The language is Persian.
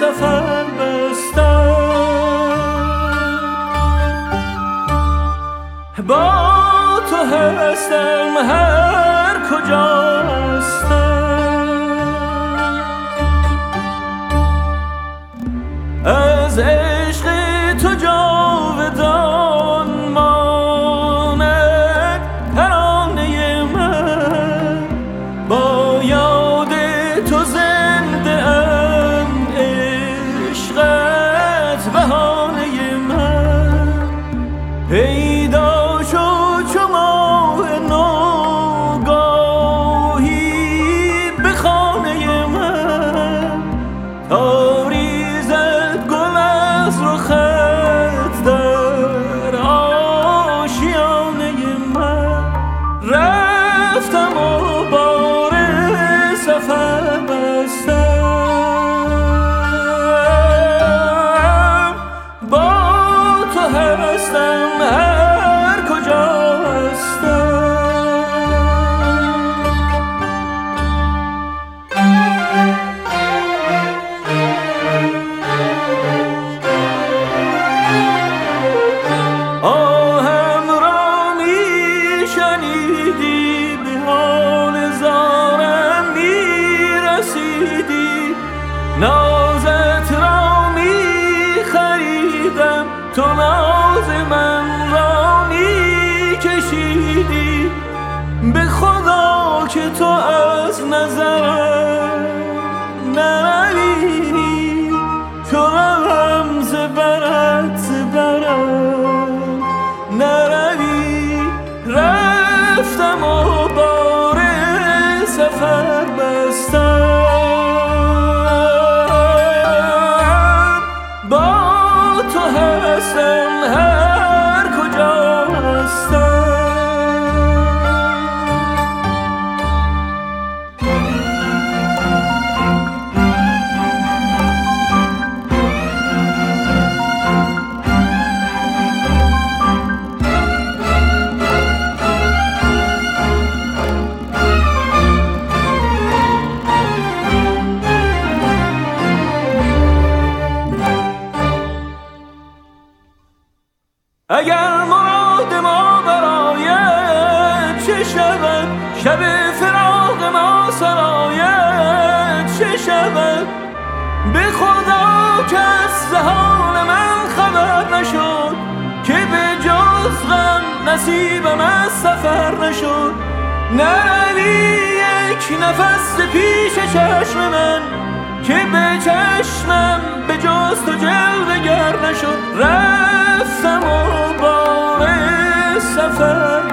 سفر بستم، با تو هستم هر کجا هستم، از عشق تو جاودان ماند ترانه من، با یاد تو زنده ام عشقت بهانه من، پیدا شد چو ماه نوگاهی به خانه من، تا ریزد گل از رخت در آشیانه من، رفتم و بار سفر بستم، با تو هستم هر کجا هستم. آهم را می شنیدی، به حال زارم می رسیدی، نازت را می خریدم، تو ناز من را می کشیدی، به خدا که تو از نظرم نروی، تو روم ز برت برم نروی، رفتم و بار سفر بستم، با تو هستم هر کجا هستم. اگر مراد ما برایت چه شود، شب فراق ما سرایت چه شود، به خدا کس ز حال من خبر نشد، که به جز غم نصیبم از سفر نشد، نروی یک نفس پیش چشم من، که به چشمم به جز تو جلوه گر نشد، رفتم و بار سفر